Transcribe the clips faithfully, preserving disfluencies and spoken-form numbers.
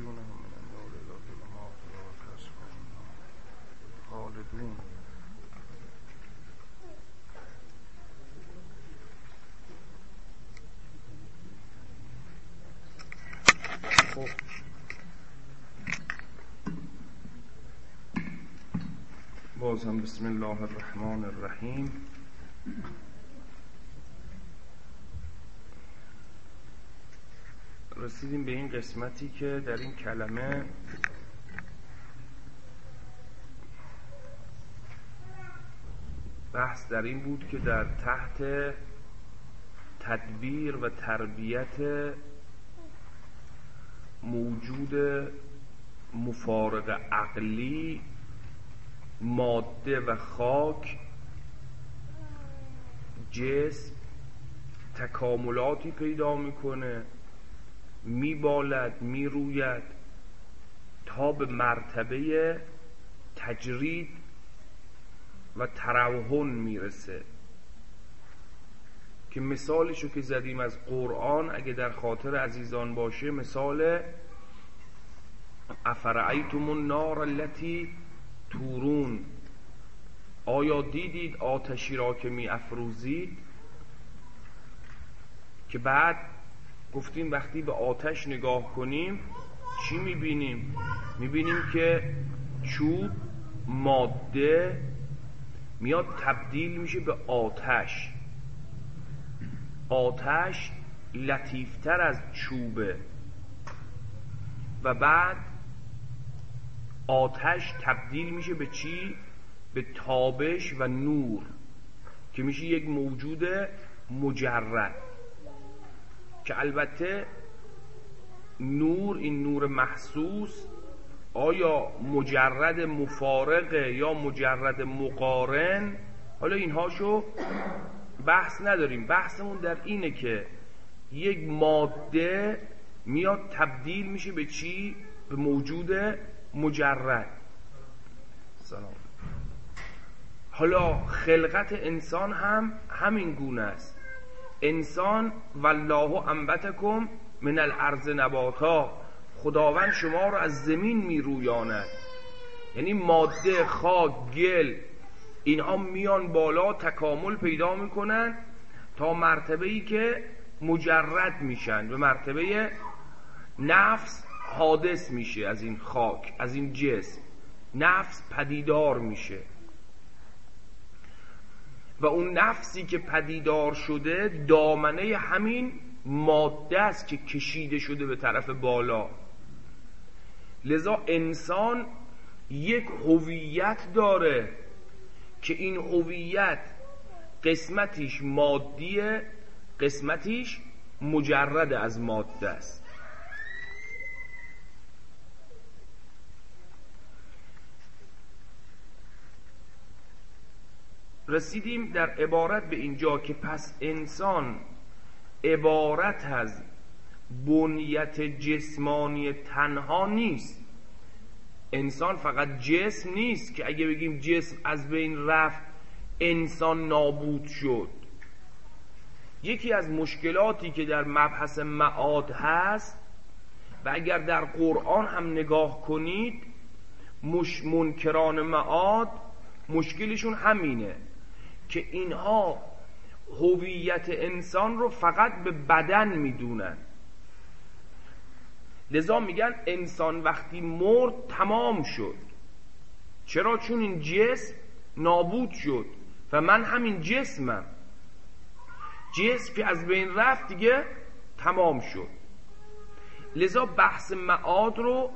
يخرجونهم من النور إلى الظلمات أولئك أصحاب النار خالدون. بازم بسم الله الرحمن الرحیم. رسیدیم به این قسمتی که در این کلمه بحث در این بود که در تحت تدبیر و تربیت موجود مفارق عقلی، ماده و خاک، جسم تکاملاتی پیدا میکنه، میبالد، میروید تا به مرتبه تجرید و تروحن میرسه که مثالشو که زدیم از قرآن اگه در خاطر عزیزان باشه، مثال افرأیتم النار التي تورون، آیا دیدید آتشی را که می افروزید؟ که بعد گفتیم وقتی به آتش نگاه کنیم چی می بینیم؟ می بینیم که چوب ماده میاد تبدیل میشه به آتش. آتش لطیفتر از چوبه و بعد آتش تبدیل میشه به چی؟ به تابش و نور که میشه یک موجود مجرد، که البته نور، این نور محسوس، آیا مجرد مفارقه یا مجرد مقارن؟ حالا اینهاشو بحث نداریم. بحثمون در اینه که یک ماده میاد تبدیل میشه به چی؟ به موجود مجرد. سلام. حالا خلقت انسان هم همین گونه است. انسان والله انبتکم من الارض نباتا، خداوند شما رو از زمین می رویاند. یعنی ماده، خاک، گل، اینها میان بالا، تکامل پیدا میکنن تا مرتبه‌ای که مجرد میشن، به مرتبه نفس حادث میشه. از این خاک، از این جسم نفس پدیدار میشه و اون نفسی که پدیدار شده دامنه همین ماده است که کشیده شده به طرف بالا. لذا انسان یک هویت داره که این هویت قسمتیش مادیه، قسمتیش مجرد از ماده است. رسیدیم در عبارت به اینجا که پس انسان عبارت از بنیت جسمانی تنها نیست. انسان فقط جسم نیست که اگه بگیم جسم از بین رفت انسان نابود شد. یکی از مشکلاتی که در مبحث معاد هست و اگر در قرآن هم نگاه کنید، مش منکران معاد مشکلشون همینه که اینها هویت انسان رو فقط به بدن میدونن. لذا میگن انسان وقتی مرد تمام شد. چرا؟ چون این جسم نابود شد و من همین جسمم. جسم که از بین رفت دیگه تمام شد. لذا بحث معاد رو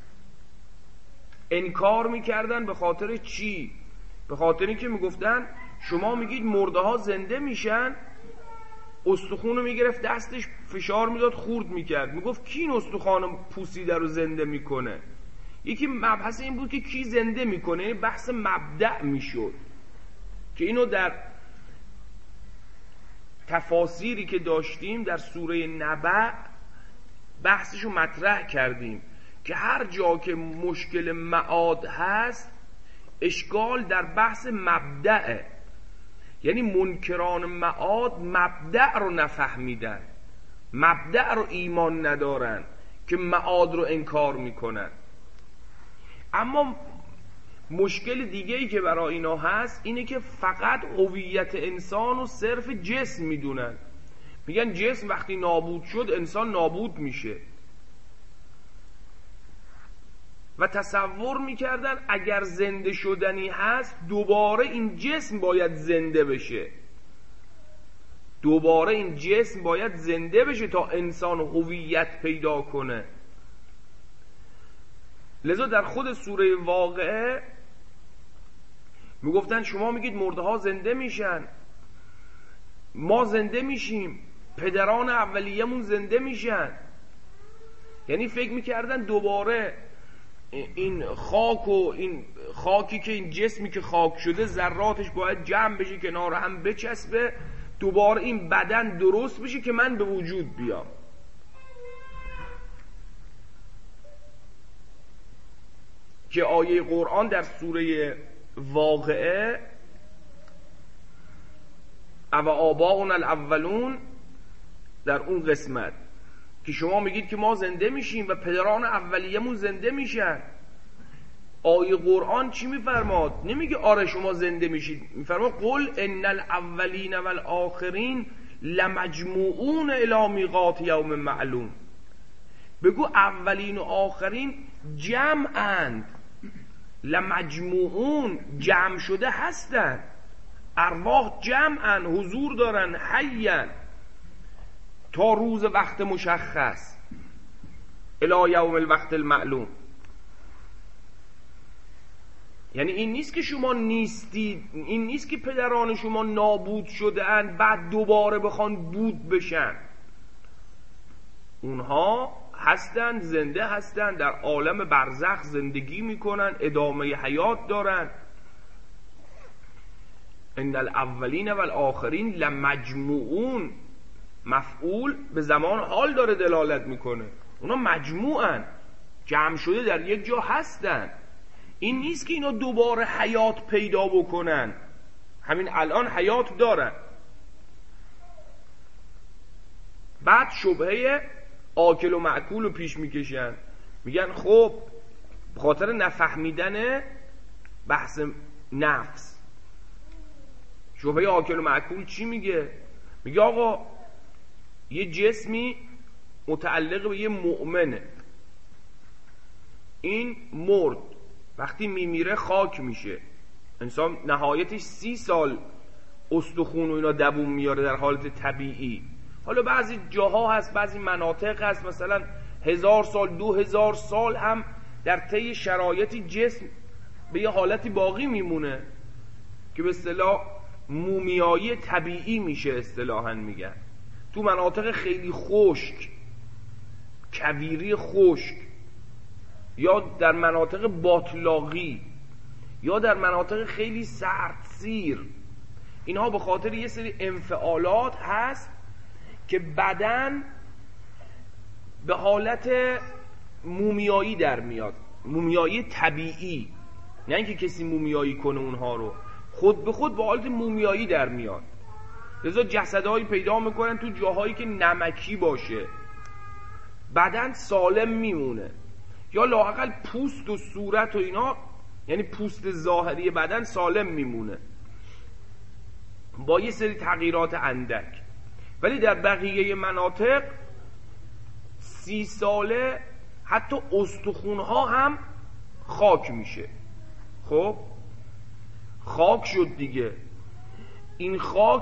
انکار میکردن. به خاطر چی؟ به خاطر اینکه میگفتن شما میگید مرده ها زنده میشن، استخون رو میگرفت دستش فشار میداد خورد میکرد، میگفت کی این استخوان پوسیده رو زنده میکنه؟ یکی مبحث این بود که کی زنده میکنه، یعنی بحث مبدأ میشد که اینو در تفاسیری که داشتیم در سوره نبأ بحثشو مطرح کردیم که هر جا که مشکل معاد هست اشکال در بحث مبدأه. یعنی منکران معاد مبدأ رو نفهمیدن، مبدأ رو ایمان ندارن که معاد رو انکار میکنن. اما مشکل دیگه ای که برای اینا هست اینه که فقط هویت انسان رو صرف جسم میدونن. میگن جسم وقتی نابود شد انسان نابود میشه و تصور میکردن اگر زنده شدنی هست دوباره این جسم باید زنده بشه، دوباره این جسم باید زنده بشه تا انسان هویت پیدا کنه. لذا در خود سوره واقعه میگفتن شما میگید مرده ها زنده میشن، ما زنده میشیم، پدران اولیه‌مون زنده میشن. یعنی فکر میکردن دوباره این خاک و این خاکی که این جسمی که خاک شده ذراتش باید جمع بشه کنار هم بچسبه، دوباره این بدن درست بشه که من به وجود بیام. که آیه قرآن در سوره واقعه او آباؤنا الاولون در اون قسمت که شما میگید که ما زنده میشیم و پدران اولیه‌مون زنده میشن، آیه قرآن چی میفرماد؟ نمیگه آره شما زنده میشید، میفرماد قل ان الاولین والآخرین لمجموعون الی میقات یوم معلوم. بگو اولین و آخرین جمعند، لمجموعون جمع شده هستن، ارواح جمعن، حضور دارن، حیان، تا روز وقت مشخص، الی یوم الوقت المعلوم. یعنی این نیست که شما نیستید، این نیست که پدران شما نابود شده اند بعد دوباره بخوان بود بشن. اونها هستن، زنده هستن، در عالم برزخ زندگی میکنن، ادامه حیات دارن. ان الاولین والآخرین لمجموعون، مفعول به زمان حال داره دلالت میکنه. اونا مجموعن، جمع شده در یک جا هستن. این نیست که اینا دوباره حیات پیدا بکنن، همین الان حیات دارن. بعد شبهه آکل و معکول رو پیش میکشن، میگن خب بخاطر نفهمیدن بحث نفس. شبهه آکل و معکول چی میگه؟ میگه آقا یه جسمی متعلق به یه مؤمنه، این مرد، وقتی میمیره خاک میشه. انسان نهایتش سی سال استخون و اینا دووم میاره در حالت طبیعی. حالا بعضی جاها هست، بعضی مناطق هست مثلا هزار سال، دو هزار سال هم در طی شرایط جسم به یه حالتی باقی میمونه که به اصطلاح مومیایی طبیعی میشه اصطلاحاً میگن. تو مناطق خیلی خشک، کویری خشک، یا در مناطق باطلاقی، یا در مناطق خیلی سردسیر، اینها به خاطر یه سری انفعالات هست که بدن به حالت مومیایی در میاد، مومیایی طبیعی، نه اینکه کسی مومیایی کنه اونها رو، خود به خود به حالت مومیایی در میاد. لذا جسدهایی پیدا میکنن تو جاهایی که نمکی باشه، بدن سالم میمونه، یا لااقل پوست و صورت و اینا، یعنی پوست ظاهری بدن سالم میمونه با یه سری تغییرات اندک. ولی در بقیه مناطق سی ساله حتی استخونها هم خاک میشه. خب خاک شد دیگه، این خاک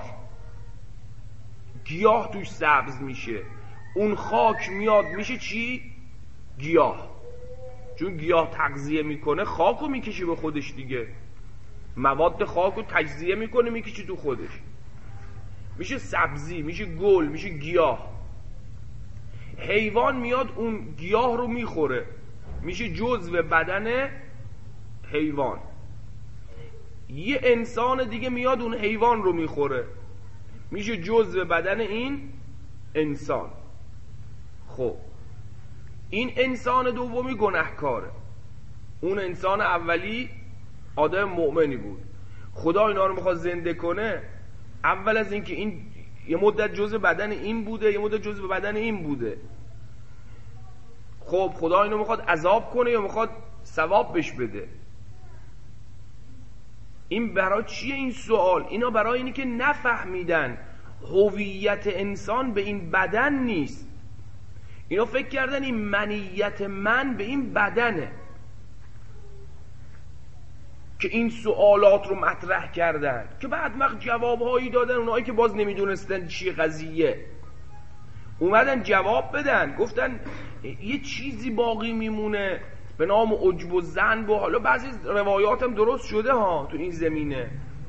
گیاه توش سبز میشه، اون خاک میاد میشه چی؟ گیاه. چون گیاه تغذیه میکنه خاک رو میکشه به خودش دیگه، مواد خاک رو تجزیه میکنه میکشه تو خودش، میشه سبزی، میشه گل، میشه گیاه. حیوان میاد اون گیاه رو میخوره، میشه جزو بدن حیوان. یه انسان دیگه میاد اون حیوان رو میخوره، میشه جزو بدن این انسان. خب این انسان دومی گناهکاره، اون انسان اولی آدم مؤمنی بود. خدا اینا رو میخواد زنده کنه، اول از اینکه این یه مدت جزء بدن این بوده، یه مدت جزء بدن این بوده، خب خدا اینو میخواد عذاب کنه یا میخواد ثواب بهش بده؟ این برای چیه این سوال؟ اینا برای اینی که نفهمیدن هویت انسان به این بدن نیست. اینا فکر کردن این منیت من به این بدنه، که این سوالات رو مطرح کردن که بعد وقت جوابهایی دادن. اونایی که باز نمیدونستن چیه قضیه اومدن جواب بدن، گفتن یه چیزی باقی میمونه به نام عجب و ذنب و حالا بعضی روایات هم درست شده ها تو این زمینه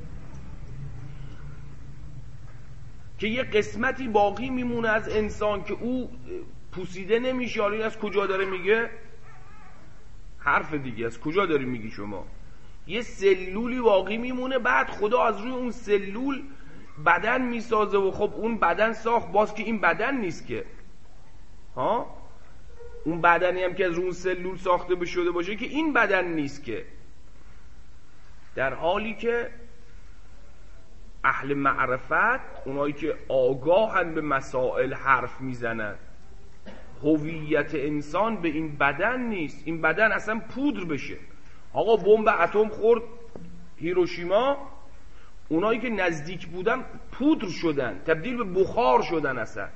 که یه قسمتی باقی میمونه از انسان که او پوسیده نمیشه. حالا این از کجا داره میگه؟ حرف دیگه. از کجا داری میگی شما؟ یه سلولی باقی میمونه، بعد خدا از روی اون سلول بدن میسازه و خب اون بدن ساخت، باز که این بدن نیست که ها، اون بدنی هم که از روی اون سلول ساخته بشده باشه که این بدن نیست که. در حالی که اهل معرفت، اونایی که آگاهن به مسائل حرف میزنن، هویت انسان به این بدن نیست. این بدن اصلا پودر بشه. آقا بمب اتم خورد هیروشیما، اونایی که نزدیک بودن پودر شدن، تبدیل به بخار شدن. اصلا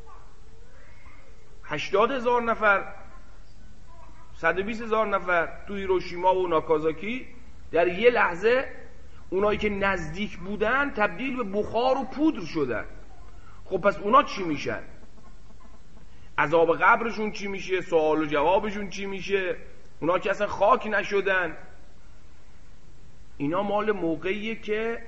هشتاد هزار نفر، صد و بیست هزار نفر تو هیروشیما و ناکازاکی در یه لحظه، اونایی که نزدیک بودن تبدیل به بخار و پودر شدن. خب پس اونا چی میشن؟ عذاب قبرشون چی میشه؟ سوال و جوابشون چی میشه؟ اونا که اصلا خاک نشدن. اینا مال موقعیه که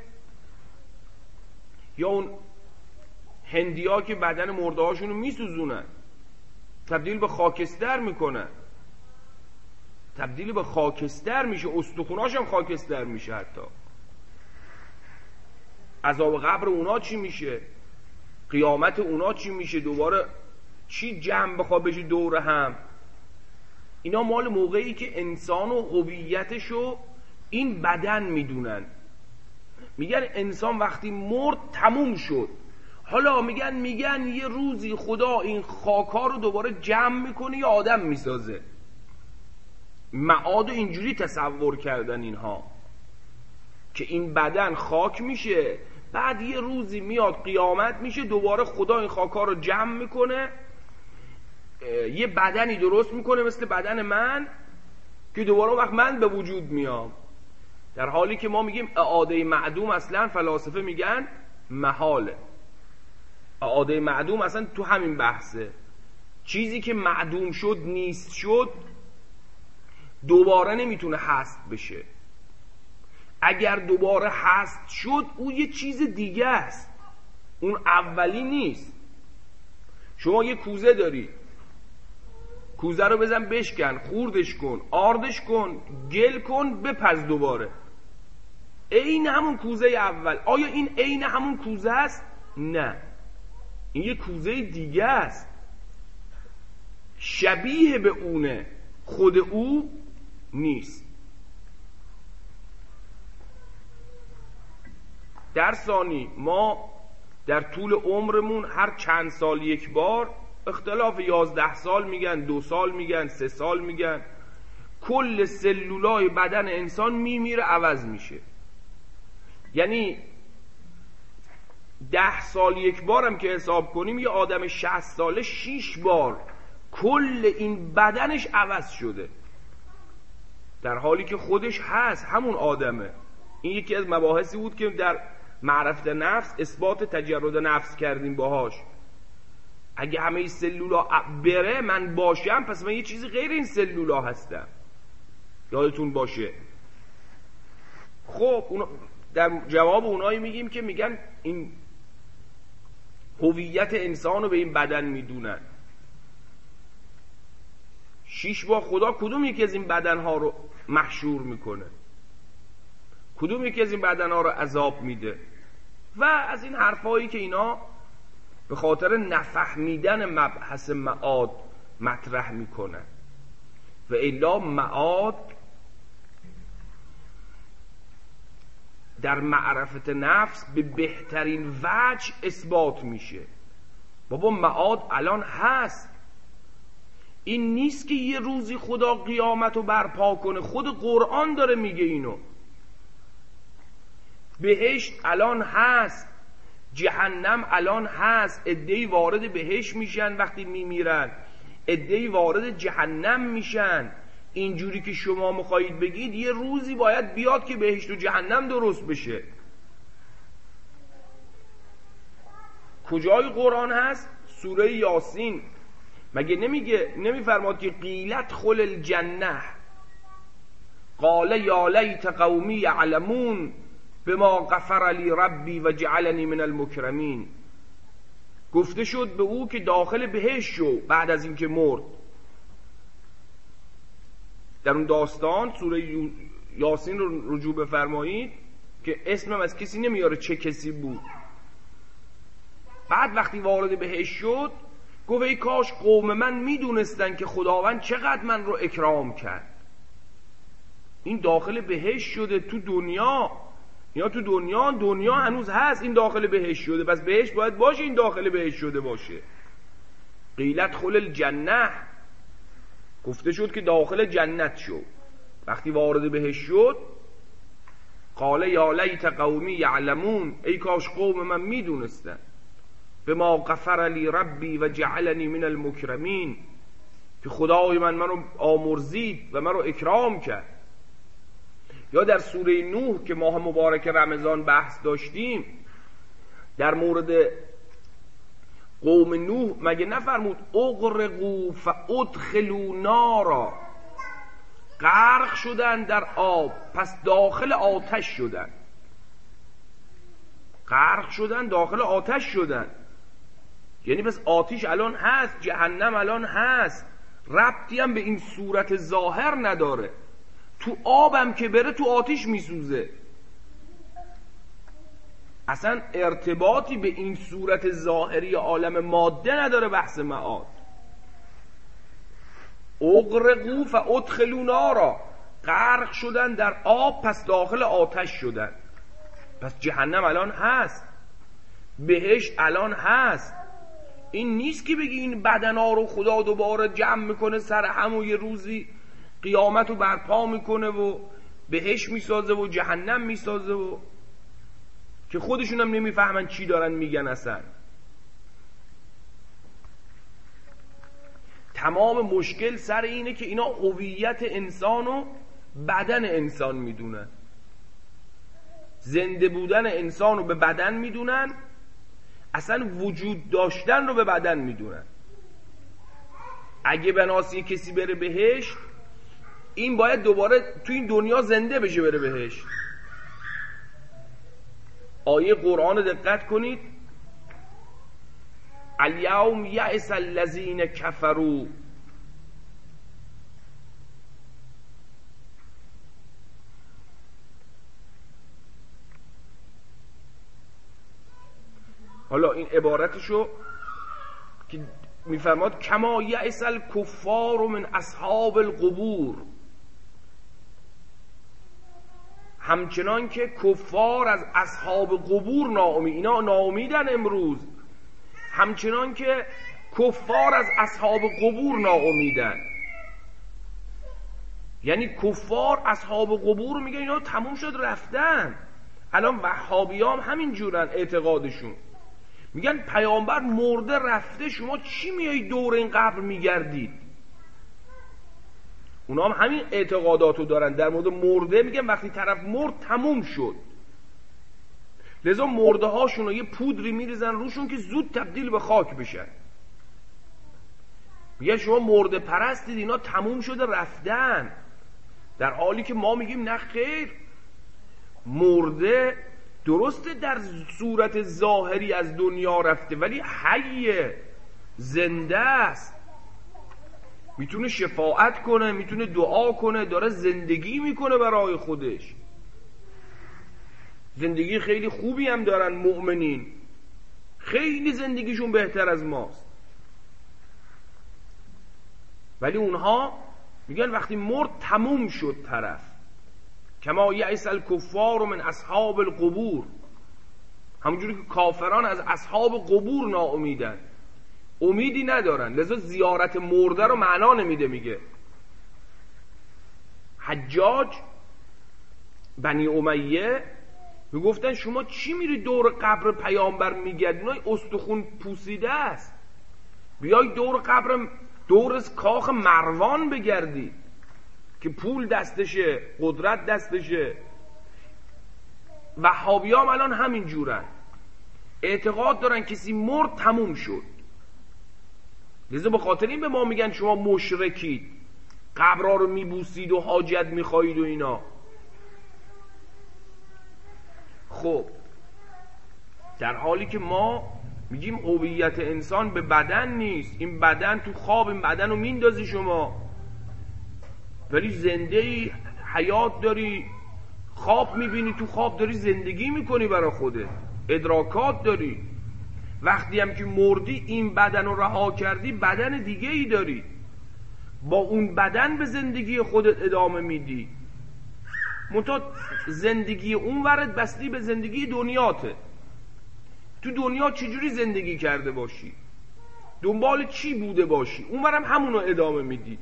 یا اون هندیا که بدن مرده هاشونو میسوزونن، تبدیل به خاکستر میکنن، تبدیل به خاکستر میشه، استخوناش هم خاکستر میشه. حتی عذاب قبر اونا چی میشه؟ قیامت اونا چی میشه؟ دوباره چی جمع بخواه بشه دور هم؟ اینا مال موقعی که انسان و هویتشو این بدن میدونن. میگن انسان وقتی مرد تموم شد. حالا میگن میگن یه روزی خدا این خاکا رو دوباره جمع میکنه یا آدم میسازه. معاد اینجوری تصور کردن اینها که این بدن خاک میشه، بعد یه روزی میاد قیامت میشه، دوباره خدا این خاکا رو جمع میکنه، یه بدنی درست میکنه مثل بدن من که دوباره وقت من به وجود میام. در حالی که ما میگیم اعاده معدوم اصلا فلاسفه میگن محاله. اعاده معدوم اصلا تو همین بحثه. چیزی که معدوم شد نیست شد دوباره نمیتونه هست بشه. اگر دوباره هست شد اون یه چیز دیگه است، اون اولی نیست. شما یه کوزه داری، کوزه رو بزن بشکن، خوردش کن، آردش کن، گل کن، بپز دوباره. عین همون کوزه اول. آیا این عین همون کوزه است؟ نه، این یه کوزه دیگه است، شبیه به اونه، خود او نیست. در ثانی ما در طول عمرمون هر چند سال یک بار، اختلاف یازده سال میگن، دو سال میگن، سه سال میگن، کل سلولای بدن انسان میمیره، عوض میشه. یعنی ده سال یک بارم که حساب کنیم، یه آدم شصت ساله شیش بار کل این بدنش عوض شده، در حالی که خودش هست، همون آدمه. این یکی از مباحثی بود که در معرفت نفس اثبات تجرد نفس کردیم باهاش. اگه همه این سلولا بره من باشم، پس من یه چیزی غیر این سلولا هستم، یادتون باشه. خب در جواب اونایی میگیم که میگن این هویت انسان رو به این بدن میدونن. شیش بار خدا کدوم یکی از این بدنها رو محشور میکنه؟ کدوم یکی از این بدنها رو عذاب میده؟ و از این حرفایی که اینا به خاطر نفهمیدن مبحث معاد مطرح میکنن. و الا معاد در معرفت نفس به بهترین وجه اثبات میشه. بابا معاد الان هست، این نیست که یه روزی خدا قیامت رو برپا کنه، خود قرآن داره میگه اینو. بهشت الان هست، جهنم الان هست، عده‌ای وارد بهشت میشن وقتی میمیرن، عده‌ای وارد جهنم میشن. اینجوری که شما میخواهید بگید یه روزی باید بیاد که بهشت و جهنم درست بشه. کجای قرآن هست؟ سوره یاسین. مگه نمیگه، نمیفرماد که قیلت خل الجنه قال یا لیت قومی یعلمون بما غفر لی ربی و جعلنی من المکرمین. گفته شد به او که داخل بهشت شو بعد از اینکه مرد. در اون داستان سوره یاسین رو رجوع بفرمایید که اسمم از کسی نمیاره چه کسی بود. بعد وقتی وارد بهشت شد گفت ای کاش قوم من میدونستن که خداوند چقدر من رو اکرام کرد. این داخل بهشت شده تو دنیا، یا تو دنیا دنیا هنوز هست، این داخل بهشت شده، پس بهشت باید باشه این داخل بهشت شده باشه. قیلت خل الجنه، گفته شد که داخل جنت شو. وقتی وارد بهشت شد قال یا لیت قومی یعلمون، ای کاش قوم من میدونستن بما غفر لی ربی و جعلنی من المکرمین، که خدای من منو آمرزید و منو اکرام کرد. یا در سوره نوح که ماه مبارک رمضان بحث داشتیم در مورد قوم نوح، مگه نفرمود اغرقوا فادخلوا نارا، غرق شدن در آب پس داخل آتش شدن. غرق شدن داخل آتش شدن، یعنی پس آتش الان هست، جهنم الان هست، ربطی هم به این صورت ظاهر نداره. تو آبم که بره تو آتش میسوزه، اصلا ارتباطی به این صورت ظاهری عالم ماده نداره بحث معاد. اغرقوا فادخلوا نارا، غرق شدن در آب پس داخل آتش شدن. پس جهنم الان هست، بهشت الان هست. این نیست که بگی این بدنا رو خدا دوباره جمع میکنه سر هم و یه روزی قیامت رو برپا میکنه و بهشت میسازه و جهنم میسازه و که خودشون هم نمیفهمن چی دارن میگن. اصلا تمام مشکل سر اینه که اینا هویت انسان و بدن انسان میدونن، زنده بودن انسان رو به بدن میدونن، اصلا وجود داشتن رو به بدن میدونن. اگه بناسی کسی بره بهشت، این باید دوباره تو این دنیا زنده بشه بره بهشت. آیه قرآن دقت کنید، الیوم یئس الذین کفروا، حالا این عبارتشو که میفرماد کما یئس الکفار من اصحاب القبور، همچنان که کفار از اصحاب قبور ناامید، اینا ناامیدن امروز، همچنان که کفار از اصحاب قبور ناامیدن. یعنی کفار اصحاب قبور میگن اینا تموم شد رفتن. الان وهابیام همین جورن اعتقادشون، میگن پیامبر مرده رفته، شما چی میایی دور این قبر میگردید؟ اونا هم همین اعتقاداتو دارن در مورد مرده، میگن وقتی طرف مرد تموم شد. لذا مرده هاشون رو یه پودری میریزن روشون که زود تبدیل به خاک بشن. میگن شما مرده پرستید، اینا تموم شده رفتن. در حالی که ما میگیم نه خیر، مرده درسته در صورت ظاهری از دنیا رفته ولی حیه، زنده است، میتونه شفاعت کنه، میتونه دعا کنه، داره زندگی میکنه برای خودش. زندگی خیلی خوبی هم دارن مؤمنین، خیلی زندگیشون بهتر از ماست. ولی اونها میگن وقتی مرد تموم شد طرف. کما یئس الکفار من اصحاب القبور، همونجوری که کافران از اصحاب قبور ناامیدن. امیدی ندارن، لذا زیارت مرده رو معنا نمیده. میگه حجاج بنی امیه میگفتن شما چی میری دور قبر پیامبر میگردی؟ اینا استخون پوسیده است، بیای دور قبر، دور کاخ مروان بگردی که پول دستشه، قدرت دستشه. وهابی هم الان همین جورن، اعتقاد دارن کسی مرد تموم شد. لذا به خاطر این به ما میگن شما مشرکید، قبرها رو میبوسید و حاجت میخواهید و اینا. خب در حالی که ما میگیم هویت انسان به بدن نیست، این بدن تو خواب این بدن رو میندازی شما، ولی زنده ای، حیات داری، خواب میبینی، تو خواب داری زندگی میکنی برای خودت، ادراکات داری. وقتی هم که مردی این بدن رو رها کردی، بدن دیگه ای داری، با اون بدن به زندگی خودت ادامه میدی. منتها زندگی اون ورد بستی به زندگی دنیاته. تو دنیا چجوری زندگی کرده باشی، دنبال چی بوده باشی، اون ورم همونو ادامه میدی.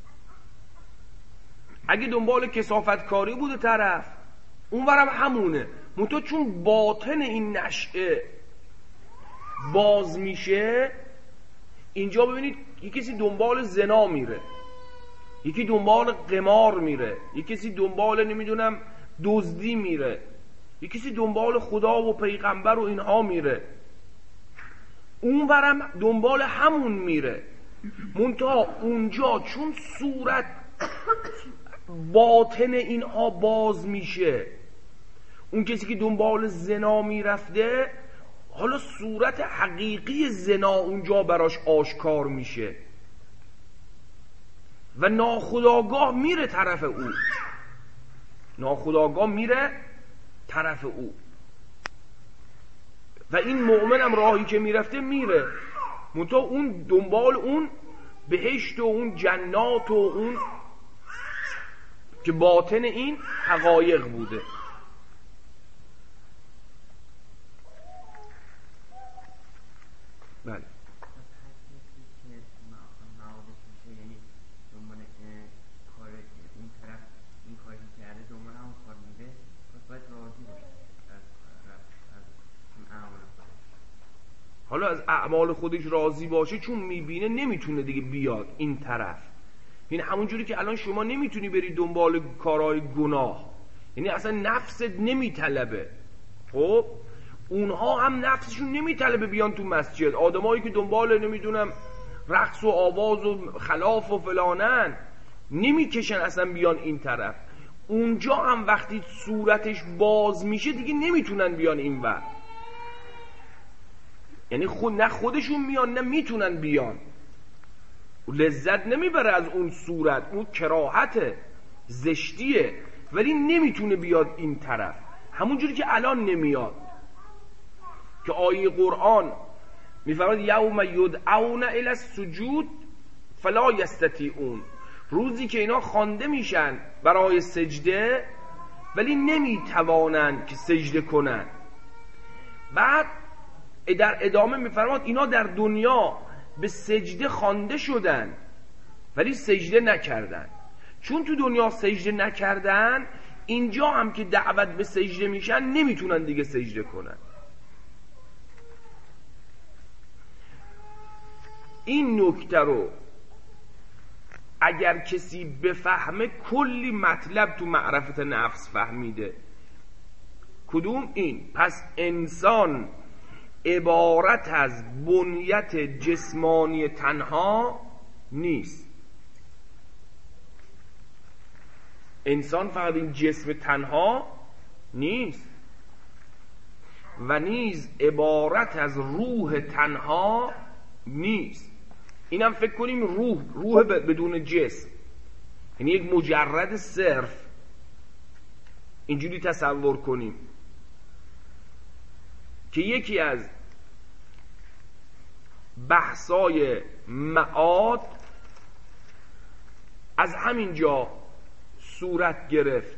اگه دنبال کثافت کاری بوده طرف، اون ورم همونه. منتها چون باطن این نشعه باز میشه، اینجا ببینید یکی کسی دنبال زنا میره، یکی دنبال قمار میره، یکی کسی دنبال نمیدونم دزدی میره، یکی کسی دنبال خدا و پیغمبر و اینها میره، اون ورم دنبال همون میره. منتها اونجا چون صورت باطن اینها باز میشه، اون کسی که دنبال زنا میرفته، حالا صورت حقیقی زنا اونجا براش آشکار میشه و ناخودآگاه میره طرف او، ناخودآگاه میره طرف او. و این مؤمنم راهی که میرفته میره، منتها اون دنبال اون بهشت و اون جنات و اون که باطن این حقایق بوده. بله. حالا از اعمال خودش راضی باشه، چون میبینه نمیتونه دیگه بیاد این طرف. یعنی همون جوری که الان شما نمیتونی بری دنبال کارهای گناه، یعنی اصلا نفست نمیطلبه. خب اونها هم نفسشون نمیطلبه بیان تو مسجد. آدمایی که دنبال نمیدونم رقص و آواز و خلاف و فلانن، نمیکشن اصلا بیان این طرف. اونجا هم وقتی صورتش باز میشه دیگه نمیتونن بیان این ور، یعنی خود نه خودشون میان نه میتونن بیان. لذت نمیبره از اون صورت، اون کراهته، زشتیه، ولی نمیتونه بیاد این طرف. همون جوری که الان نمیاد که آیه قرآن میفرماد یوم یدعون الی السجود فلا یستطیعون، روزی که اینا خوانده میشن برای سجده ولی نمیتوانن که سجده کنن. بعد در ادامه میفرماد اینا در دنیا به سجده خوانده شدن ولی سجده نکردن. چون تو دنیا سجده نکردن، اینجا هم که دعوت به سجده میشن نمیتونن دیگه سجده کنن. این نکته رو اگر کسی بفهمه، کلی مطلب تو معرفت نفس فهمیده. کدوم؟ این. پس انسان عبارت از بنیت جسمانی تنها نیست. انسان فقط این جسم تنها نیست و نیز عبارت از روح تنها نیست. اینم فکر کنیم روح روح بدون جسم، یعنی یک مجرد صرف، اینجوری تصور کنیم که یکی از بحثای معاد از همین جا صورت گرفت.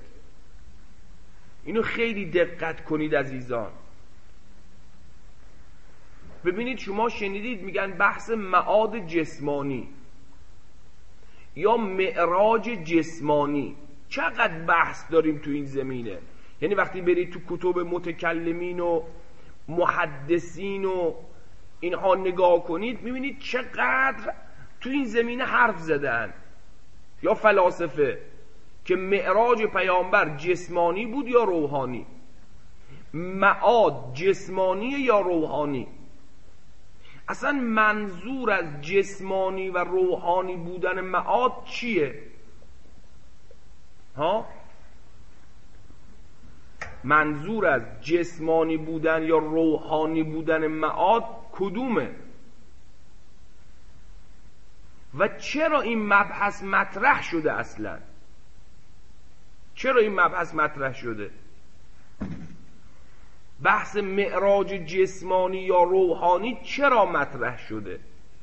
اینو خیلی دقت کنید عزیزان. ببینید شما شنیدید میگن بحث معاد جسمانی یا معراج جسمانی. چقدر بحث داریم تو این زمینه. یعنی وقتی برید تو کتب متکلمین و محدثین و اینها نگاه کنید میبینید چقدر تو این زمینه حرف زدن. یا فلاسفه که معراج پیامبر جسمانی بود یا روحانی، معاد جسمانی یا روحانی. اصلا منظور از جسمانی و روحانی بودن معاد چیه؟ ها؟ منظور از جسمانی بودن یا روحانی بودن معاد کدومه؟ و چرا این مبحث مطرح شده اصلا؟ چرا این مبحث مطرح شده؟ بحث معراج جسمانی یا روحانی چرا مطرح شده؟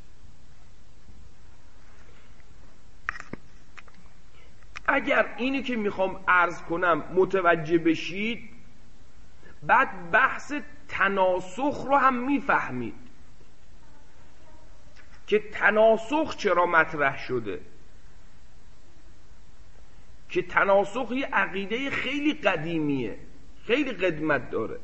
اگر اینی که میخوام عرض کنم متوجه بشید، بعد بحث تناسخ رو هم میفهمید که تناسخ چرا مطرح شده. که تناسخ یه عقیده خیلی قدیمیه، خیلی قدمت داره.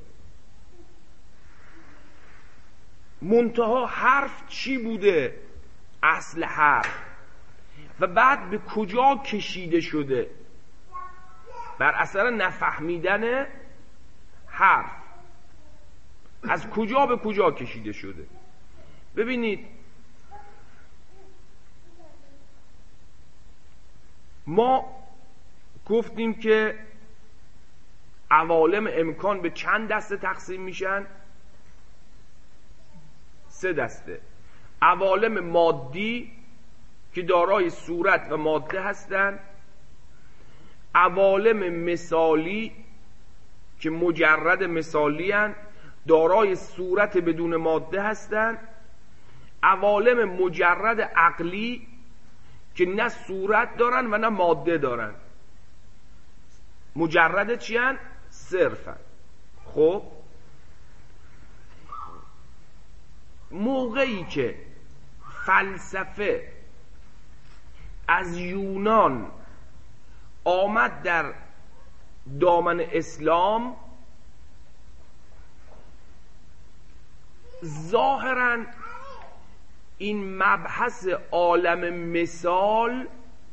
منتها حرف چی بوده؟ اصل حرف و بعد به کجا کشیده شده؟ بر اثر نفهمیدن حرف از کجا به کجا کشیده شده. ببینید ما گفتیم که عوالم امکان به چند دسته تقسیم میشن؟ سه دسته. عوالم مادی که دارای صورت و ماده هستند، عوالم مثالی که مجرد مثالی هستند دارای صورت بدون ماده هستند، عوالم مجرد عقلی که نه صورت دارن و نه ماده دارن. مجرد چی هن؟ صرفن. خب موقعی که فلسفه از یونان آمد در دامن اسلام، ظاهراً این مبحث عالم مثال،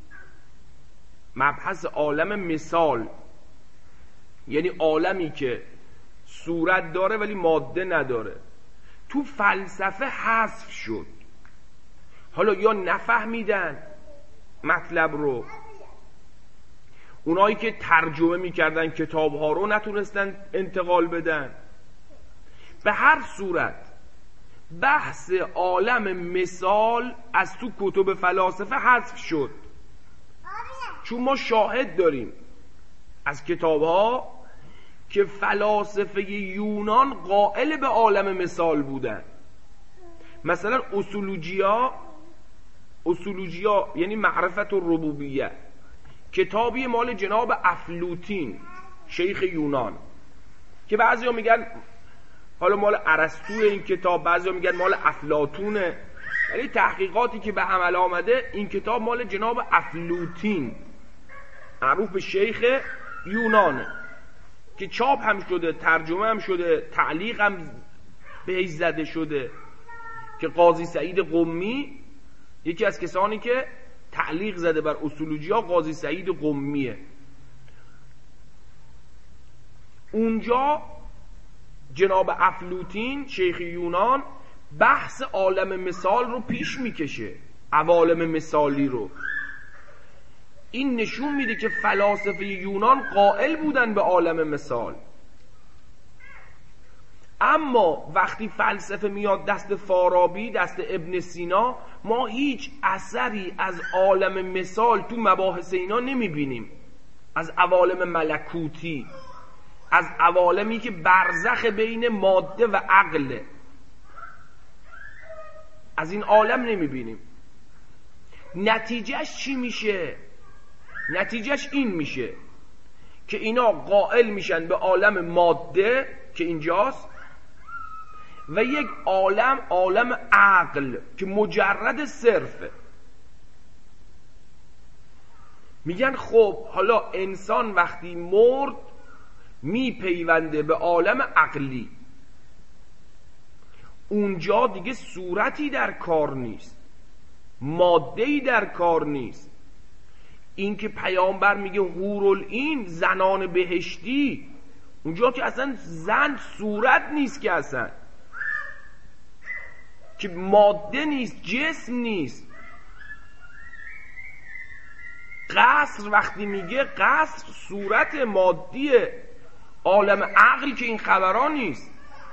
مبحث عالم مثال یعنی عالمی که صورت داره ولی ماده نداره، تو فلسفه حذف شد. حالا یا نفهمیدن مطلب رو، اونایی که ترجمه میکردن کتابها رو نتونستن انتقال بدن. به هر صورت بحث عالم مثال از تو کتب فلاسفه حذف شد، چون ما شاهد داریم از کتابها که فلاسفه یونان قائل به عالم مثال بودن. مثلا اصولوجیا، اصولوجیا یعنی معرفت الربوبیه، کتابی مال جناب افلوتین شیخ یونان که بعضیا میگن حالا مال ارسطو این کتاب، بعضیا میگن مال افلاطونه، ولی تحقیقاتی که به عمل آمده این کتاب مال جناب افلوتین معروف به شیخ یونانه که چاپ هم شده، ترجمه هم شده، تعلیق هم بهش زده شده که قاضی سعید قمی یکی از کسانی که تعلیق زده بر اصولوجیا قاضی سعید قمیه. اونجا جناب افلوتین شیخ یونان بحث عالم مثال رو پیش میکشه، عوالم مثالی رو. این نشون میده که فلاسفه یونان قائل بودن به عالم مثال. اما وقتی فلسفه میاد دست فارابی، دست ابن سینا، ما هیچ اثری از عالم مثال تو مباحث اینا نمیبینیم، از عوالم ملکوتی، از عوالمی که برزخ بین ماده و عقله، از این عالم نمیبینیم. نتیجهش چی میشه؟ نتیجهش این میشه که اینا قائل میشن به عالم ماده که اینجاست و یک عالم عالم عقل که مجرد صرفه. میگن خب حالا انسان وقتی مرد میپیونده به عالم عقلی، اونجا دیگه صورتی در کار نیست، ماده‌ای در کار نیست. این که پیامبر میگه حورالعین، زنان بهشتی، اونجا که اصلا زن صورت نیست، که اصلا که ماده نیست، جسم نیست. قصر وقتی میگه قصر صورت مادیه، عالم عقل که این خبران نیست.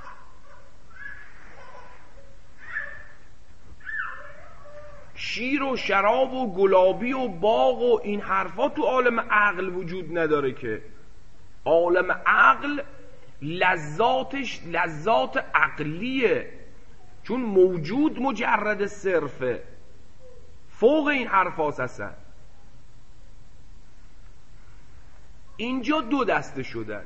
شیر و شراب و گلابی و باغ و این حرفا تو عالم عقل وجود نداره. که عالم عقل لذاتش لذات عقلیه، چون موجود مجرد صرفه، فوق این حرفاست. اصلا اینجا دو دسته شدن.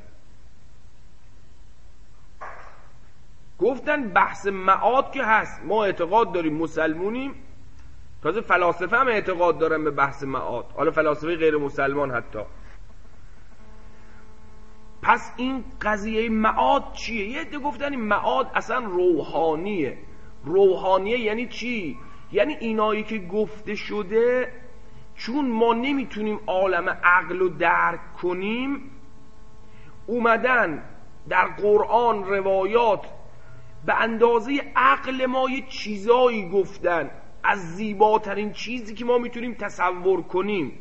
گفتن بحث معاد که هست، ما اعتقاد داریم، مسلمونیم، تازه فلاسفه هم اعتقاد دارن به بحث معاد، حالا فلاسفه غیر مسلمان حتی. پس این قضیه معاد چیه؟ یه عده گفتن این معاد اصلا روحانیه. روحانیه یعنی چی؟ یعنی اینایی که گفته شده، چون ما نمیتونیم عالم عقل رو درک کنیم، اومدن در قرآن روایات به اندازه عقل ما یه چیزایی گفتن، از زیباترین چیزی که ما میتونیم تصور کنیم،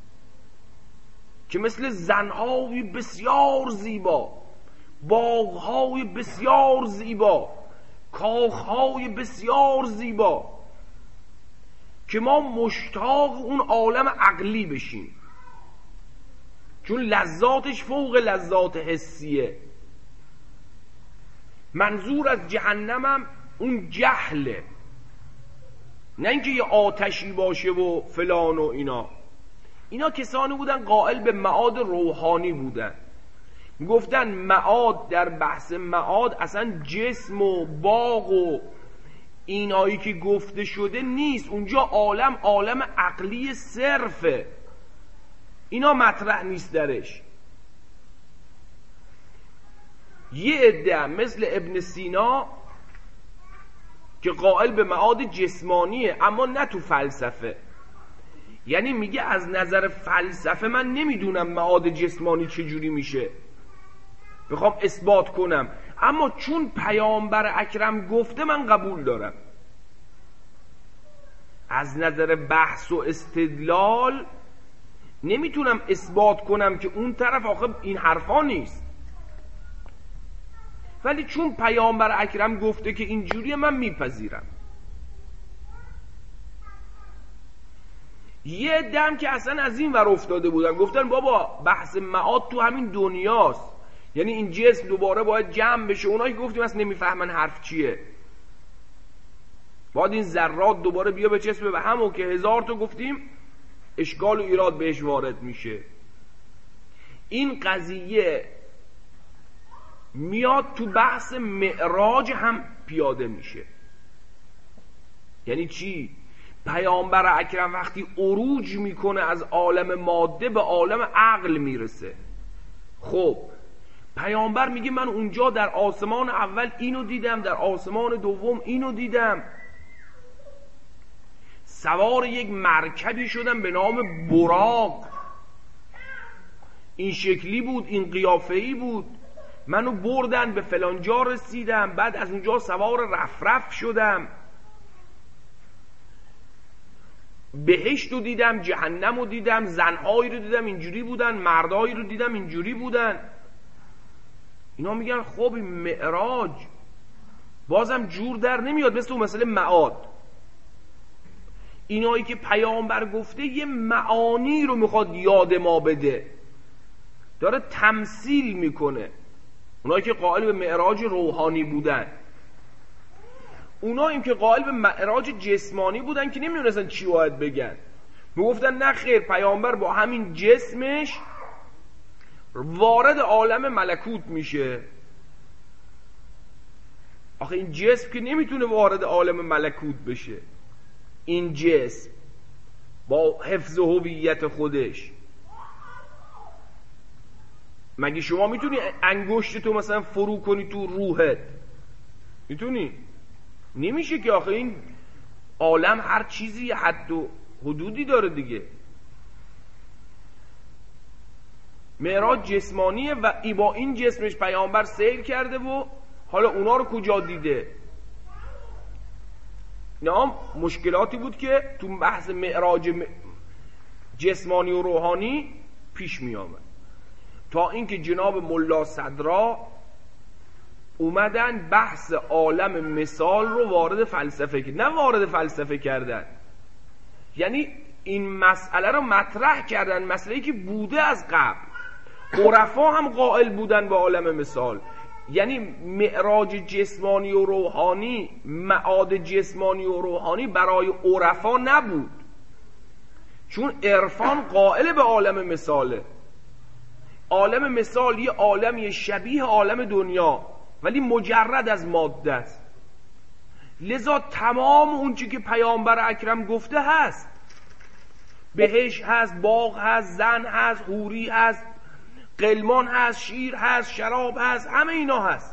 که مثل زنهای بسیار زیبا، باغهای بسیار زیبا، کاخهای بسیار زیبا، که ما مشتاق اون عالم عقلی بشیم، چون لذاتش فوق لذات حسیه. منظور از جهنمم اون جهله، نه اینکه یه آتشی باشه و فلان و اینا. اینا کسانی بودن قائل به معاد روحانی بودن، گفتن معاد، در بحث معاد اصلا جسم و باغ و اینایی که گفته شده نیست، اونجا عالم عالم عقلی صرفه، اینا مطرح نیست درش. یه عده مثل ابن سینا که قائل به معاد جسمانیه، اما نه تو فلسفه، یعنی میگه از نظر فلسفه من نمیدونم معاد جسمانی چجوری میشه، بخوام اثبات کنم، اما چون پیامبر اکرم گفته من قبول دارم. از نظر بحث و استدلال نمیتونم اثبات کنم که اون طرف آخه این حرفا نیست، ولی چون پیامبر اکرم گفته که اینجوریه من میپذیرم. یه دم که اصلا از این ور افتاده بودن، گفتن بابا بحث معاد تو همین دنیاست، یعنی این جسم دوباره باید جمع بشه. اونایی که گفتیم اصلا نمیفهمن حرف چیه، باید این ذرات دوباره بیا به چسبه به هم، و که هزار تا گفتیم اشکال و ایراد بهش وارد میشه. این قضیه میاد تو بحث معراج هم پیاده میشه. یعنی چی؟ پیامبر اکرم وقتی عروج میکنه از عالم ماده به عالم عقل میرسه. خب پیامبر میگه من اونجا در آسمان اول اینو دیدم، در آسمان دوم اینو دیدم، سوار یک مرکبی شدم به نام براق، این شکلی بود، این قیافه‌ای بود، منو بردن به فلان جا رسیدم، بعد از اونجا سوار رفرف شدم، بهشت رو دیدم، جهنم رو دیدم، زنهایی رو دیدم اینجوری بودن، مردایی رو دیدم اینجوری بودن. اینا میگن خب این معراج بازم جور در نمیاد، مثل اون مسئله معاد. اینایی که پیامبر گفته یه معانی رو میخواد یاد ما بده، داره تمثیل میکنه. اونایی که قائل به معراج روحانی بودن، اونایی که قائل به معراج جسمانی بودن که نمیدونستن چی باید بگن، میگفتن نه خیر، پیامبر با همین جسمش وارد عالم ملکوت میشه. آخه این جسم که نمیتونه وارد عالم ملکوت بشه، این جسم با حفظ هویت خودش. مگه شما میتونی انگشت تو مثلا فرو کنی تو روحت؟ میتونی؟ نمیشه که. آخه این عالم هر چیزی حد و حدودی داره دیگه. معراج جسمانیه و ای با این جسمش پیامبر سیر کرده و حالا اونا رو کجا دیده؟ نه مشکلاتی بود که تو بحث معراج جسمانی و روحانی پیش می آمد، تا اینکه جناب ملا صدرا اومدن بحث عالم مثال رو وارد فلسفه کردن. نه وارد فلسفه کردن، یعنی این مسئله رو مطرح کردن، مسئله‌ای که بوده از قبل. عرفا هم قائل بودن به عالم مثال. یعنی معراج جسمانی و روحانی، معاد جسمانی و روحانی برای عرفا نبود، چون عرفان قائل به عالم مثاله. عالم مثال یه عالمی شبیه عالم دنیا ولی مجرد از ماده است. لذا تمام اون چی که پیامبر اکرم گفته هست، بهشت هست، باغ هست، زن هست، حوری هست، قلمان هست، شیر هست، شراب هست، همه اینا هست،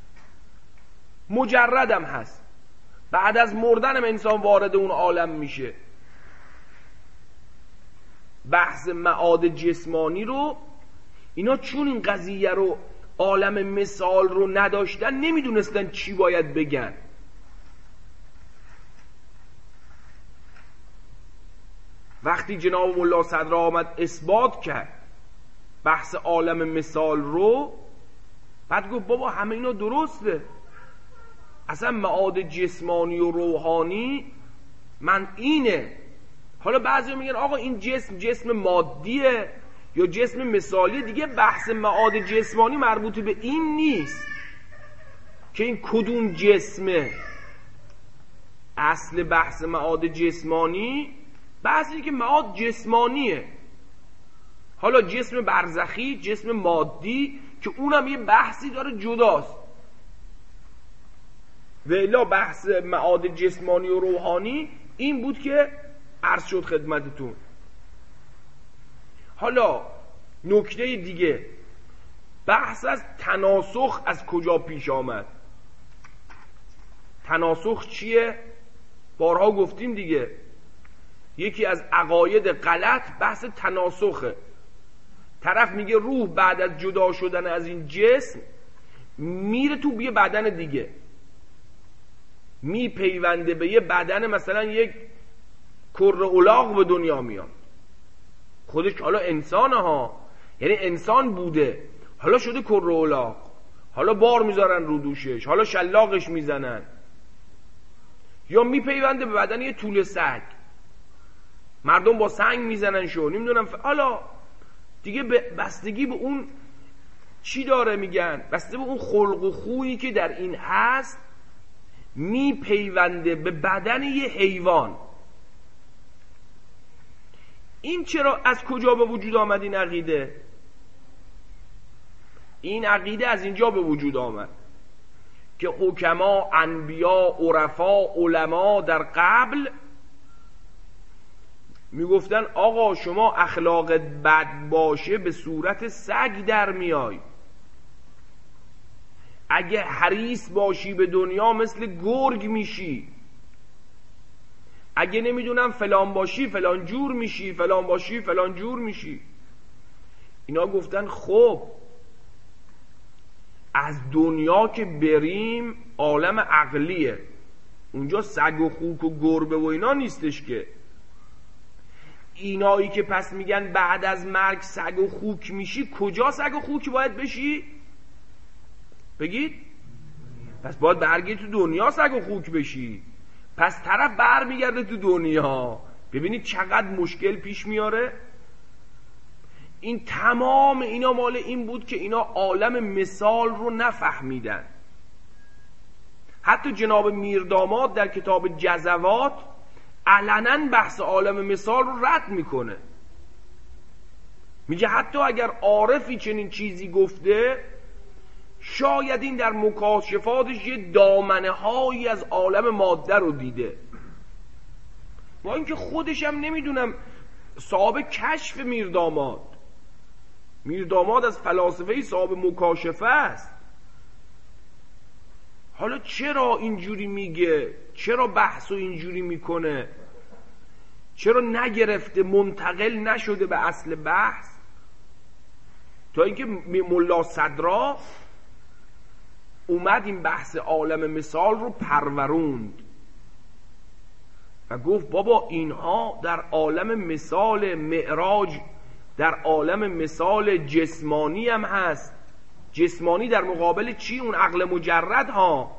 مجردم هست. بعد از مردنم انسان وارد اون عالم میشه. بحث معاد جسمانی رو اینا چون این قضیه رو عالم مثال رو نداشتن، نمیدونستن چی باید بگن. وقتی جناب ملا صدرا آمد اثبات کرد بحث عالم مثال رو، بعد گفت بابا همه اینا درسته، اصلا معاد جسمانی و روحانی من اینه. حالا بعضی میگن آقا این جسم جسم مادیه یا جسم مثالی دیگه. بحث معاد جسمانی مربوط به این نیست که این کدوم جسمه. اصل بحث معاد جسمانی بحثی که معاد جسمانیه. حالا جسم برزخی، جسم مادی، که اونم یه بحثی داره جداست. و الا بحث معاد جسمانی و روحانی این بود که عرض شد خدمتتون. حالا نکته دیگه، بحث از تناسخ از کجا پیش آمد. تناسخ چیه؟ بارها گفتیم دیگه، یکی از عقاید غلط بحث تناسخه. طرف میگه روح بعد از جدا شدن از این جسم میره تو یه بدن دیگه، میپیونده به یه بدن، مثلا یک کره الاغ به دنیا میاد. خودش حالا انسانه ها، یعنی انسان بوده، حالا شده کره الاغ، حالا بار میذارن رو دوشش، حالا شلاقش میزنن. یا میپیونده به بدن یه توله سگ، مردم با سنگ میزنن شو نمیدونم ف... حالا دیگه بستگی به اون چی داره میگن، بستگی به اون خلق و خویی که در این هست، میپیونده به بدن یه حیوان. این چرا از کجا به وجود آمد این عقیده؟ این عقیده از اینجا به وجود آمد که حکما، انبیا، عرفا، علما در قبل میگفتن آقا شما اخلاقت بد باشه به صورت سگ در میای، اگه حریص باشی به دنیا مثل گرگ میشی، اگه نمیدونم فلان باشی فلان جور میشی، فلان باشی فلان جور میشی. اینا گفتن خب از دنیا که بریم عالم عقلیه، اونجا سگ و خوک و گربه و اینا نیستش که. اینایی که پس میگن بعد از مرگ سگ و خوک میشی، کجا سگ و خوک باید بشی؟ بگید. پس باید برگی تو دنیا سگ و خوک بشی. پس طرف بر میگرده تو دنیا. ببینید چقدر مشکل پیش میاره. این تمام اینا مال این بود که اینا عالم مثال رو نفهمیدن. حتی جناب میرداماد در کتاب جزوات علنا بحث عالم مثال رو رد میکنه. میگه حتی اگر عارفی چنین چیزی گفته، شاید این در مکاشفاتش یه دامنه هایی از عالم ماده رو دیده، با اینکه خودش هم نمیدونم صاحب کشف میرداماد میرداماد از فلاسفه صاحب مکاشفه است. حالا چرا اینجوری میگه؟ چرا بحثو اینجوری میکنه؟ چرا نگرفته، منتقل نشده به اصل بحث؟ تا اینکه ملا صدرا اومد این بحث عالم مثال رو پروروند و گفت بابا اینها در عالم مثال معراج، در عالم مثال جسمانی هم هست. جسمانی در مقابل چی؟ اون عقل مجرد ها.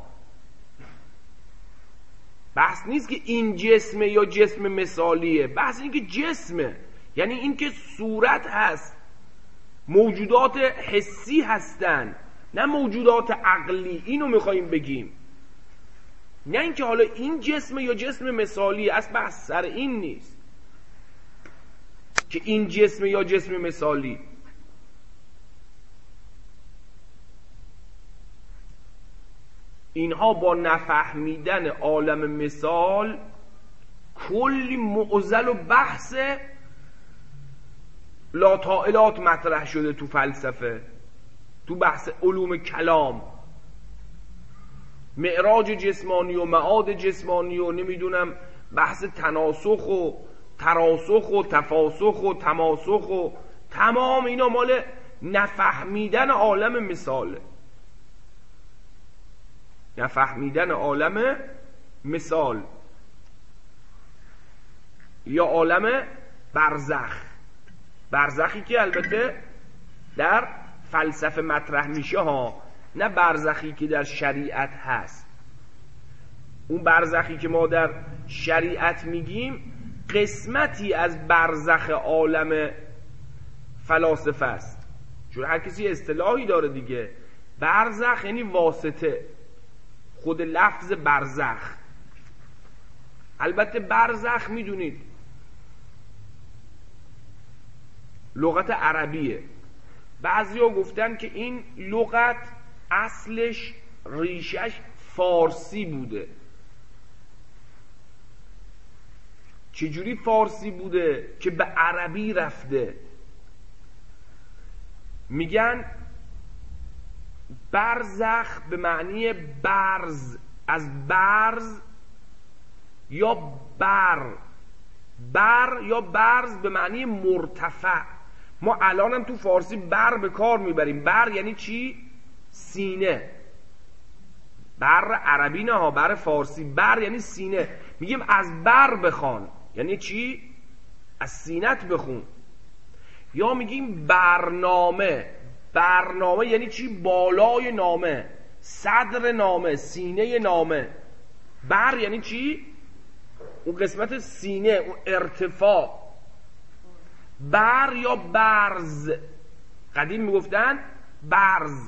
بحث نیست که این جسمه یا جسم مثالیه، بحث این که جسمه، یعنی این که صورت هست، موجودات حسی هستن، نه موجودات عقلی. اینو میخواییم بگیم، نه اینکه حالا این جسمه یا جسم مثالیه. اصلا بحث سر این نیست که این جسمه یا جسم مثالی. اینها با نفهمیدن عالم مثال کلی معضل و بحث لاتائلات مطرح شده تو فلسفه، تو بحث علوم کلام، معراج جسمانی و معاد جسمانی و نمیدونم بحث تناسخ و تراسخ و تفاسخ و تماسخ و تمام اینا مال نفهمیدن عالم مثاله، نفهمیدن عالم مثال یا عالم برزخ. برزخی که البته در فلسفه مطرح میشه ها، نه برزخی که در شریعت هست. اون برزخی که ما در شریعت میگیم قسمتی از برزخ عالم فلاسفه است، چون هر کسی اصطلاحی داره دیگه. برزخ یعنی واسطه، خود لفظ برزخ. البته برزخ میدونید لغت عربیه. بعضیا گفتن که این لغت اصلش ریشش فارسی بوده. چجوری فارسی بوده که به عربی رفته؟ میگن برزخ به معنی برز، از برز یا بر، بر یا برز به معنی مرتفع. ما الانم تو فارسی بر به کار میبریم. بر یعنی چی؟ سینه. بر عربی نه ها، بر فارسی. بر یعنی سینه. میگیم از بر بخوان، یعنی چی؟ از سینت بخون. یا میگیم برنامه. برنامه یعنی چی؟ بالای نامه، صدر نامه، سینه نامه. بر یعنی چی؟ اون قسمت سینه، اون ارتفاع. بر یا برز، قدیم میگفتن برز.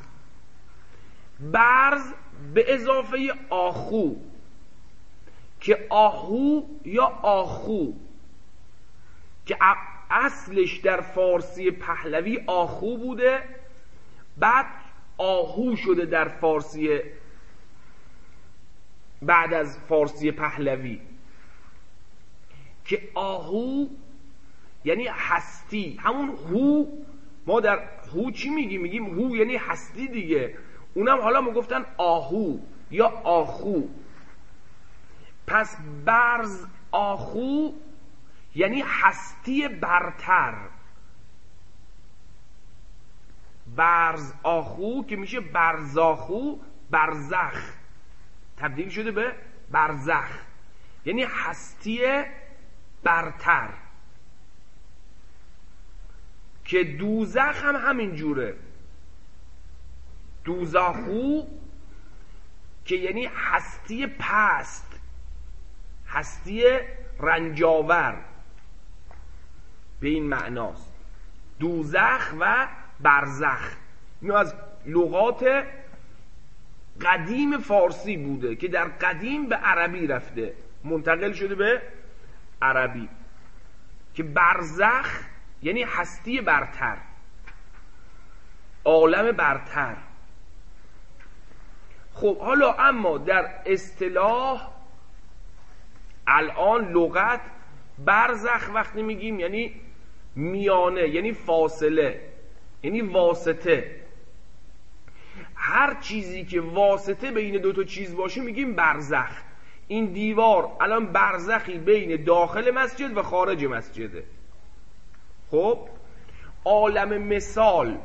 برز به اضافه آخو، که آهو یا آخو که اصلش در فارسی پهلوی آخو بوده، بعد آهو شده در فارسی بعد از فارسی پهلوی، که آهو یعنی هستی. همون هو، ما در هو چی میگیم؟ میگیم هو یعنی هستی دیگه. اونم حالا میگفتن آهو یا آخو. پس برز آخو یعنی هستی برتر. برز آخو که میشه برزاخو، برزخ تبدیل شده به برزخ، یعنی هستی برتر. که دوزخ هم همین جوره. دوزاخو که یعنی هستی پست، هستی رنجاور، به این معناست دوزخ و برزخ. اینو از لغات قدیم فارسی بوده که در قدیم به عربی رفته، منتقل شده به عربی. که برزخ یعنی هستی برتر، عالم برتر. خب حالا اما در اصطلاح الان لغت برزخ وقتی میگیم یعنی میانه، یعنی فاصله، یعنی واسطه. هر چیزی که واسطه بین دو تا چیز باشه میگیم برزخ. این دیوار الان برزخی بین داخل مسجد و خارج مسجده. خب عالم مثال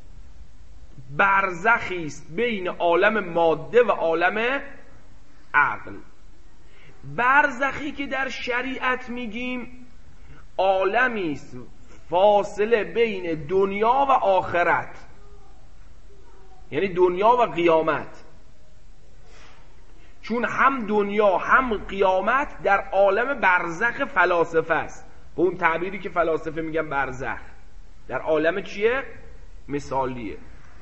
برزخی است بین عالم ماده و عالم عقل. برزخی که در شریعت میگیم عالمی است فاصله بین دنیا و آخرت، یعنی دنیا و قیامت. چون هم دنیا هم قیامت در عالم برزخ فلاسفه است، به اون تعبیری که فلاسفه میگن برزخ. در عالم چیه؟ مثالیه.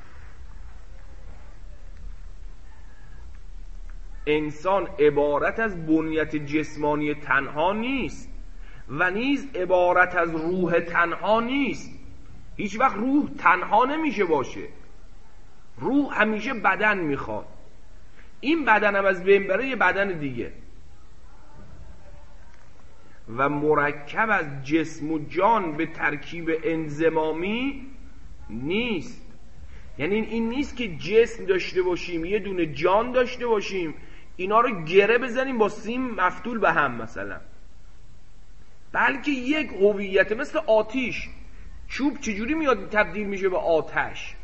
انسان عبارت از بنیت جسمانی تنها نیست و نیز عبارت از روح تنها نیست. هیچ وقت روح تنها نمیشه باشه. روح همیشه بدن میخواد. این بدن هم از بین بره یه بدن دیگه. و مرکب از جسم و جان به ترکیب انضمامی نیست. یعنی این نیست که جسم داشته باشیم یه دونه جان داشته باشیم اینا رو گره بزنیم با سیم مفتول به هم مثلا، بلکه یک هویت. مثل آتش، چوب چجوری میاد تبدیل میشه به آتش،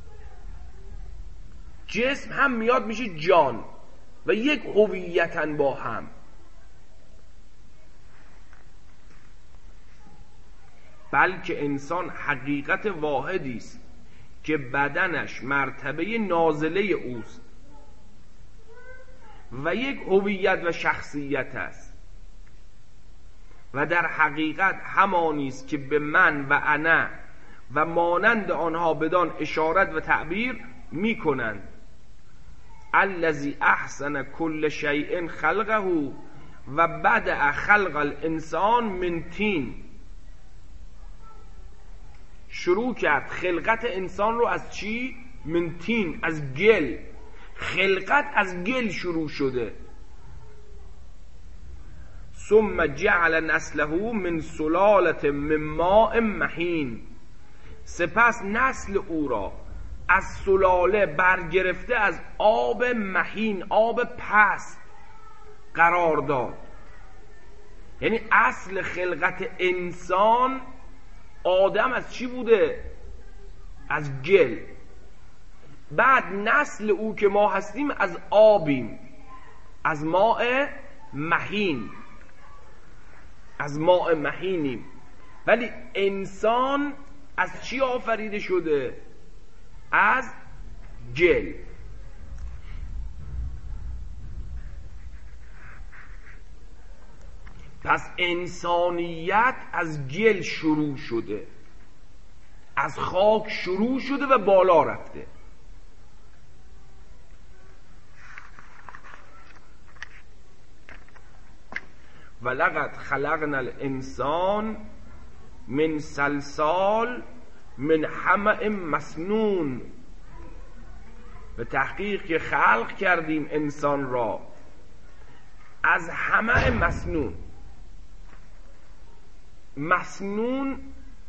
جسم هم میاد میشه جان و یک هویتن با هم. بلکه انسان حقیقت واحدی است که بدنش مرتبه نازله اوست و یک هویت و شخصیت است و در حقیقت همانی است که به من و انا و مانند آنها بدان اشارت و تعبیر می کنند. الذی احسن کل شیء خلقه و بدأ خلق الانسان من طین. شروع کرد خلقت انسان رو از چی؟ من طین، از گل. خلقت از گل شروع شده. ثم جعل نسله من سلالة من ماء مهین. سپس نسل او را از سلاله برگرفته از آب مهین، آب پست قرار داد. یعنی اصل خلقت انسان آدم از چی بوده؟ از گل. بعد نسل او که ما هستیم از آبیم، از ماء مهین، از ماء مهینیم. ولی انسان از چی آفریده شده؟ از گل. پس انسانیت از گل شروع شده، از خاک شروع شده و بالا رفته. ولقد خلقنا الانسان من صلصال من حمأ مسنون. به تحقیق که خلق کردیم انسان را از حمأ مسنون. مسنون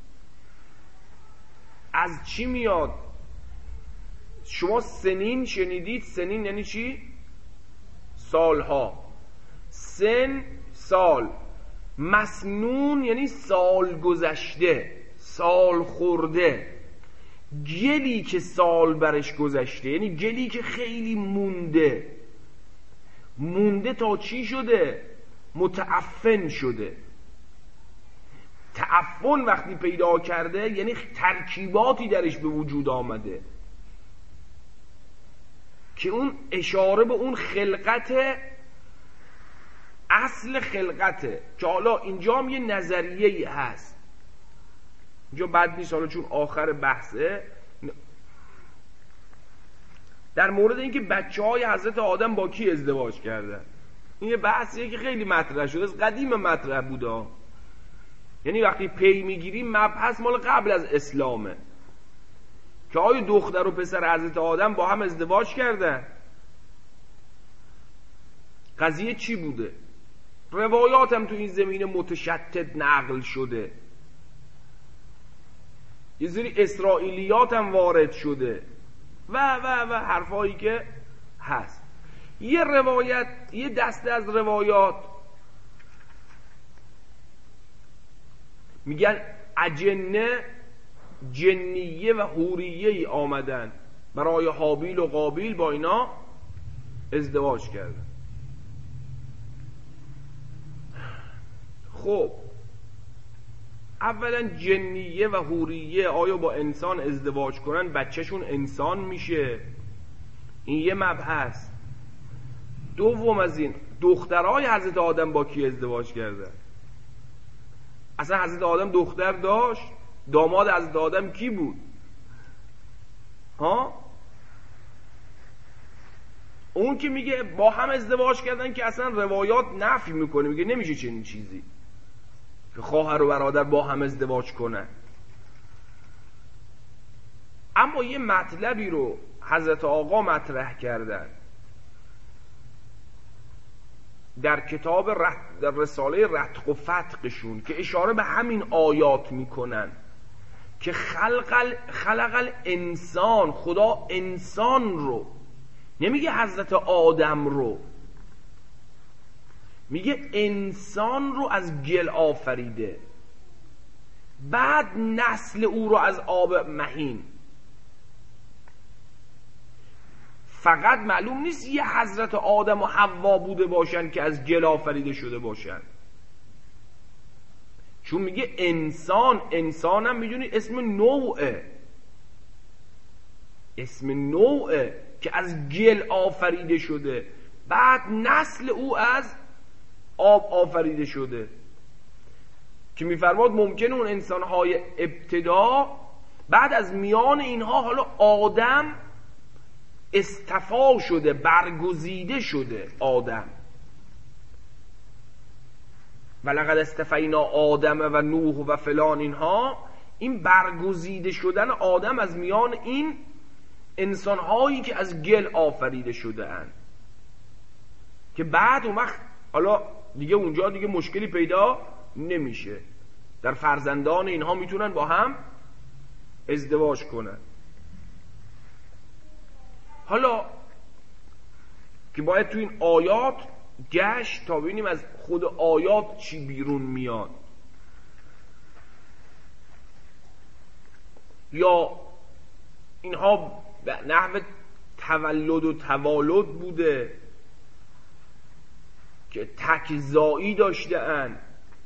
از چی میاد؟ شما سنین شنیدید؟ سنین یعنی چی؟ سالها. سن سال. مسنون یعنی سال گذشته، سال خورده. گلی که سال برش گذشته، یعنی گلی که خیلی مونده. مونده تا چی شده؟ متعفن شده. تعفن وقتی پیدا کرده یعنی ترکیباتی درش به وجود آمده که اون اشاره به اون خلقت، اصل خلقته. که حالا اینجا هم یه نظریه‌ای هست، اینجا بد نیست حالا چون آخر بحثه، در مورد اینکه بچه های حضرت آدم با کی ازدواج کردن. این یه بحثیه که خیلی مطرح شده، از قدیم مطرح بوده. یعنی وقتی پی میگیریم مبحث مال قبل از اسلامه که آیا دختر و پسر حضرت آدم با هم ازدواج کردن. قضیه چی بوده؟ روایات هم تو این زمینه متشتت نقل شده، یه سری اسرائیلیات هم وارد شده و و و حرفایی که هست. یه روایت، یه دسته از روایات میگن اجنه جنیه و حوریه ای آمدن برای هابیل و قابیل با اینا ازدواج کردن. خب اولا جنیه و حوریه آیا با انسان ازدواج کنن بچهشون انسان میشه؟ این یه مبحث. دوم از این، دخترای حضرت آدم با کی ازدواج کردن؟ اصلا حضرت آدم دختر داشت؟ داماد حضرت آدم کی بود؟ ها؟ اون که میگه با هم ازدواج کردن که اصلا روایات نفی میکنه، میگه نمیشه چنین چیزی که خواهر و برادر با هم ازدواج کنن. اما یه مطلبی رو حضرت آقا مطرح کردن در کتاب رت... در رساله رتق و فتقشون که اشاره به همین آیات میکنن که خلق خلق الانسان، خدا انسان رو، نمیگه حضرت آدم رو، میگه انسان رو از گل آفریده، بعد نسل او رو از آب مهین. فقط معلوم نیست یه حضرت آدم و حوا بوده باشن که از گل آفریده شده باشن، چون میگه انسان، انسان هم میدونی اسم نوعه، اسم نوعه که از گل آفریده شده، بعد نسل او از آب آفریده شده، که میفرماد ممکنه اون انسانهای ابتدا بعد از میان اینها حالا آدم استفا شده، برگزیده شده آدم. ولقد استفینا آدم و نوح و فلان، اینها این برگزیده شدن آدم از میان این انسانهایی که از گل آفریده شده اند، که بعد اون وقت حالا دیگه اونجا دیگه مشکلی پیدا نمیشه، در فرزندان اینها میتونن با هم ازدواج کنن. حالا که باید تو این آیات گشت تا ببینیم از خود آیات چی بیرون میاد، یا اینها به نحو تولد و توالد بوده که تکزایی داشته اند،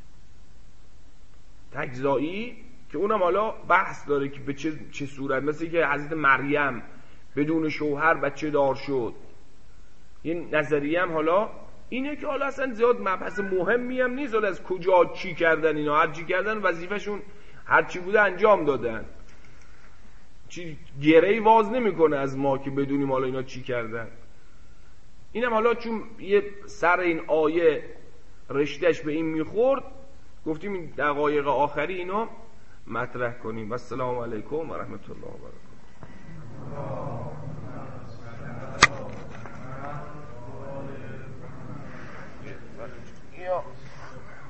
تکزایی که اونم حالا بحث داره که به چه, چه صورت، مثل که حضرت مریم بدون شوهر بچه دار شد. یه نظریه هم حالا اینه که حالا اصلا زیاد مبحث مهمی هم نیست، حالا از کجا چی کردن اینا، هر چی کردن وظیفه‌شون هر چی بوده انجام دادن، چی گرهی واز نمیکنه از ما که بدونیم حالا اینا چی کردن. اینم حالا چون یه سر این آیه رشتهش به این میخورد، گفتیم این دقایق آخری اینو مطرح کنیم. و السلام علیکم و رحمت الله و برکاته.